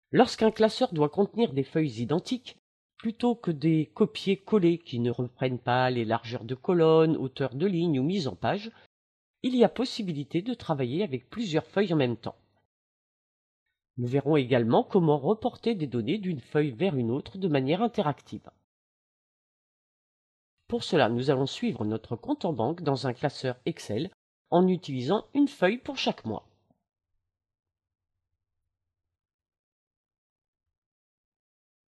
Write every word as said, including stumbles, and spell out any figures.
Lorsqu'un classeur doit contenir des feuilles identiques, plutôt que des copier-coller qui ne reprennent pas les largeurs de colonnes, hauteurs de lignes ou mise en page, il y a possibilité de travailler avec plusieurs feuilles en même temps. Nous verrons également comment reporter des données d'une feuille vers une autre de manière interactive. Pour cela, nous allons suivre notre compte en banque dans un classeur Excel en utilisant une feuille pour chaque mois.